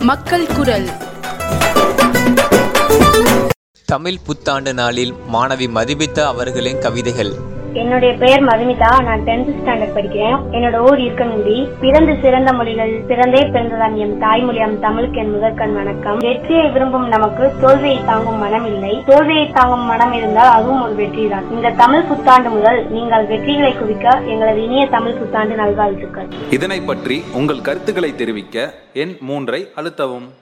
மக்கள் குரல். தமிழ் புத்தாண்டு நாளில் மாணவி மதுமிதா அவர்களின் கவிதைகள். என்னுடைய பெயர் மதுமிதா. நான் 10th ஸ்டாண்டர்ட் படிக்கிறேன். என்னோட ஊர் இருக்கன்குடி. பிறந்து சிறந்த மொழிகள் பிறந்தே பிறந்ததான் எம் தாய்மொழியாம் தமிழுக்கு என் முதற்கண் வணக்கம். வெற்றியை விரும்பும் நமக்கு தோல்வியை தாங்கும் மனம் இல்லை. தோல்வியை தாங்கும் மனம் இருந்தால் அதுவும் ஒரு வெற்றிதான். இந்த தமிழ் புத்தாண்டு முதல் நீங்கள் வெற்றிகளை குவிக்க எங்களது இனிய தமிழ் புத்தாண்டு நல்வாழ்த்துக்கள். இதனை பற்றி உங்கள் கருத்துக்களை தெரிவிக்க எண் 3 அழுத்தவும்.